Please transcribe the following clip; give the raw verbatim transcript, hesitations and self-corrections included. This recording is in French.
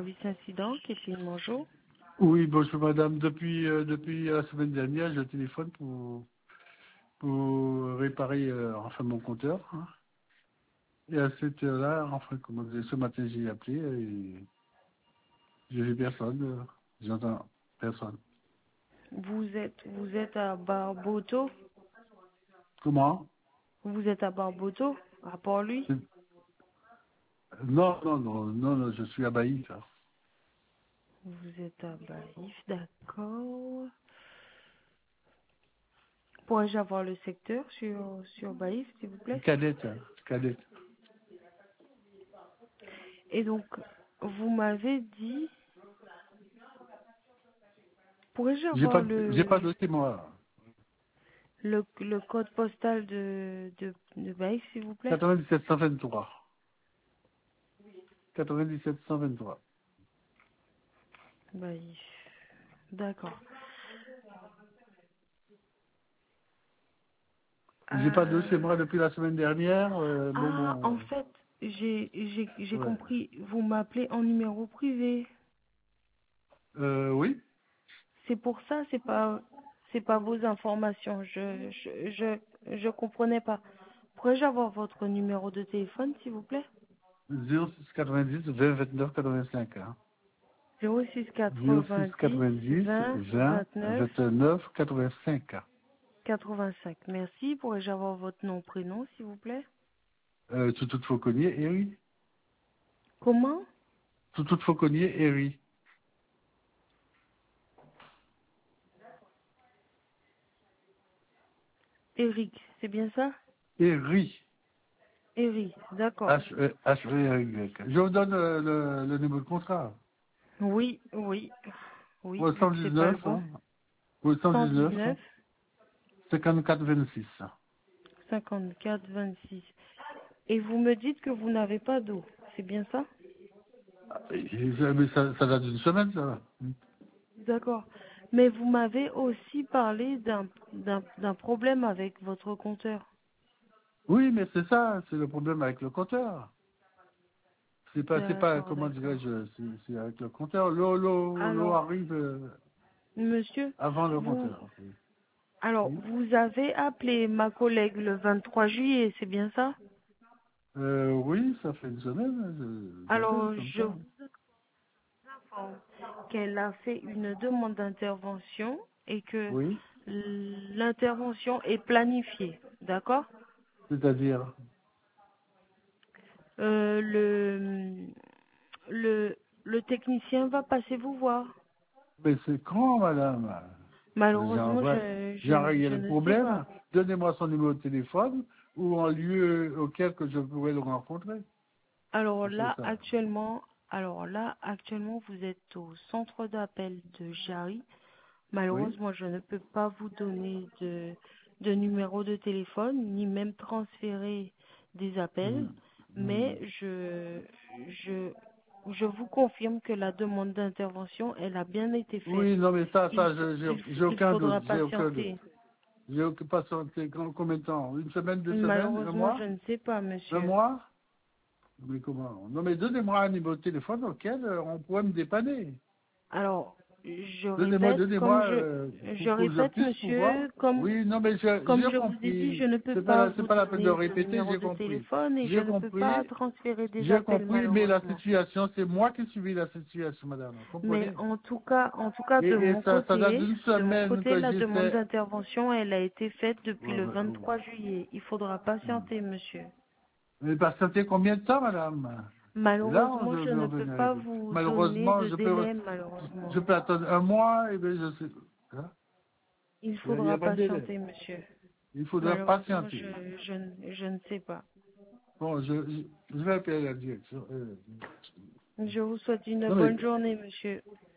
Service incident, Kétine, bonjour. Oui, bonjour madame. Depuis, euh, depuis la semaine dernière, je téléphone pour, pour réparer euh, enfin mon compteur, hein. Et à cette heure-là, enfin, comment dire, ce matin j'ai appelé et je n'ai personne. euh, J'entends personne. Vous êtes vous êtes à Barboto. Comment? Vous êtes à Barboto, à Port-Louis. C'est- Non, non, non, non, non, je suis à Baïf, hein. Vous êtes à Baïf, d'accord. Pourrais-je avoir le secteur sur sur Baïf, s'il vous plaît? Cadette, hein, cadette. Et donc, vous m'avez dit, pourrais-je J'ai avoir pas, j'ai pas le dossier moi. le, le code postal de de, de Baïf, s'il vous plaît? quatre-vingt-dix-sept cent vingt-trois. quatre-vingt-dix-sept cent vingt-trois. Baïf, d'accord. J'ai pas de dossier Euh, moi depuis la semaine dernière. euh, bon, Ah, en bon, fait, j'ai j'ai j'ai ouais. compris. Vous m'appelez en numéro privé. Euh, oui. C'est pour ça, c'est pas c'est pas vos informations. Je je je je comprenais pas. Pourrais-je avoir votre numéro de téléphone, s'il vous plaît? zéro six quatre-vingt-dix vingt vingt-neuf quatre-vingt-cinq. Hein. zéro six zéro six quatre-vingt-dix quatre-vingt-dix vingt vingt vingt-neuf vingt-neuf quatre-vingt-cinq. quatre-vingt-cinq. Merci. Pourrais-je avoir votre nom, prénom, s'il vous plaît? Euh, Toutout Fauconnier, Eri. Comment? Toutout Fauconnier, Eri. Eric, c'est bien ça? Eri. Eric, d'accord. H E H E R Y. Je vous donne euh, le, le numéro de contrat. Oui, oui, oui, Au vu que c'est pas le cent dix-neuf, bon. hein. Au cent dix-neuf, cent dix-neuf cinquante-quatre vingt-six. cinquante-quatre vingt-six. Et vous me dites que vous n'avez pas d'eau, c'est bien ça? Et- et- Mais ça, ça date d'une semaine, ça. D'accord. Mais vous m'avez aussi parlé d'un d'un d'un problème avec votre compteur. Oui, mais c'est ça, c'est le problème avec le compteur. C'est pas, c'est pas, D'accord, comment d'accord. dirais-je, c'est c'est avec le compteur. L'eau, l'eau, l'eau Alors, arrive euh, monsieur, avant le vous compteur. Oui. alors Oui. vous avez appelé ma collègue le vingt-trois juillet, c'est bien ça? Euh, oui, ça fait une semaine, je- j'appelle Alors, comme je ça. vous informe qu'elle a fait une demande d'intervention et que Oui, l'intervention est planifiée, d'accord? c'est-à-dire, Euh, le, le, le technicien va passer vous voir. mais c'est quand, madame? J'ai Malheureusement, envoyé, je, j'ai je, envoyé je le ne sais problème. pas. Donnez-moi son numéro de téléphone ou un lieu auquel que je pourrais le rencontrer. Alors Parce que là, ça. actuellement, alors là, actuellement, vous êtes au centre d'appel de Jarry. Oui. Malheureusement, je ne peux pas vous donner de, de numéro de téléphone, ni même transférer des appels, Hmm. Hmm. mais je, je, je vous confirme que la demande d'intervention, elle a bien été faite. Oui, non, mais ça, Il, ça, faut- je- il, j'ai j'ai il aucun doute, faudra j'ai aucun doute. patienter. J'ai aucun patienté combien de temps? Une semaine, deux semaines, un Malheureusement, je mois? ne sais pas, Un monsieur. mois? Mais comment? Non, mais donnez-moi un numéro de téléphone auquel euh, on pourrait me dépanner. Alors, je Donnez-moi, répète, comme donnez-moi, je, euh, je pour, pour que je répète, puisse pouvoir. monsieur, comme, Oui, non, mais je- comme j'ai je vous ai dit, je compris. ne peux C'est pas pas la, c'est vous pas la peine de donner de répéter, numéro j'ai de compris. téléphone et je J'ai ne peux pas compris, transférer des j'ai appels, compris, mais la malheureusement. situation, c'est moi qui subis la situation, madame. Vous Mais comprenez? en tout cas, en tout cas, Et, de et mon ça, ça date côté, d'une de mon semaine côté, que la demande j'essaie. d'intervention, elle a été faite depuis Ouais, le ouais, ouais. vingt-trois juillet. Il faudra patienter, monsieur. Mais patienter combien de temps, madame? Et là, on Malheureusement, doit je me ne peux revenir. pas vous donner Malheureusement, de je peux, délai, malheureusement. je peux attendre un mois, et bien je sais. Hein? Il Il n'y a, faudra pas de délai. patienter, monsieur. Il faudra Malheureusement, patienter. je, je, ne- je ne sais pas. Bon, je, je, je vais appeler la direction. euh, Je vous souhaite une non, mais bonne journée, monsieur.